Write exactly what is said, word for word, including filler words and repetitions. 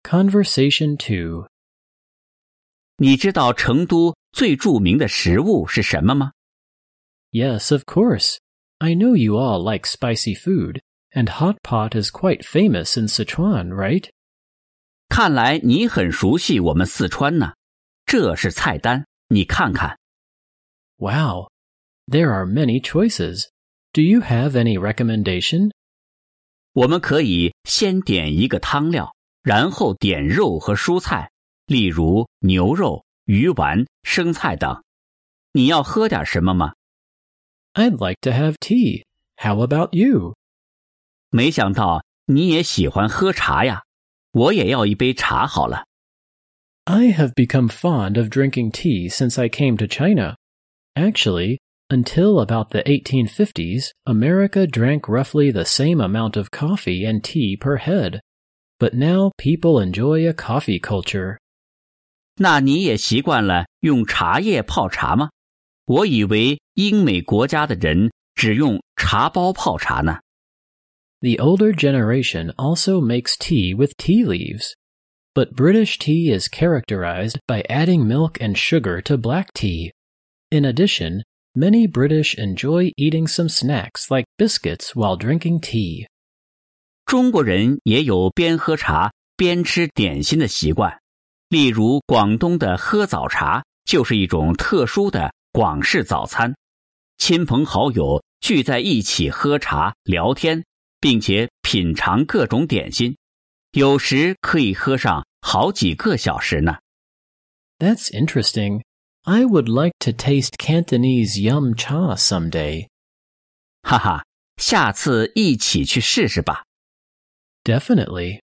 Conversation two. 你知道成都最著名的食物是什么吗？ Yes, of course. I know you all like spicy food, and hot pot is quite famous in Sichuan, right? 看来你很熟悉我们四川呢。这是菜单，你看看。 Wow, there are many choices. Do you have any recommendation? 我们可以先点一个汤料，然后点肉和蔬菜，例如牛肉、鱼丸、生菜等。你要喝点什么吗？ I'd like to have tea. How about you? 没想到你也喜欢喝茶呀，我也要一杯茶好了。 I have become fond of drinking tea since I came to China. Actually, until about the eighteen fifties, America drank roughly the same amount of coffee and tea per head. But now people enjoy a coffee culture. 那你也习惯了用茶叶泡茶吗？我以为英美国家的人只用茶包泡茶呢。 The older generation also makes tea with tea leaves. But British tea is characterized by adding milk and sugar to black tea. In addition, many British enjoy eating some snacks like biscuits while drinking tea. 中国人也有边喝茶边吃点心的习惯，例如广东的喝早茶就是一种特殊的广式早餐。亲朋好友聚在一起喝茶聊天，并且品尝各种点心，有时可以喝上好几个小时呢。 That's interesting. I would like to taste Cantonese yum cha someday. 哈哈，下次一起去试试吧。 Definitely.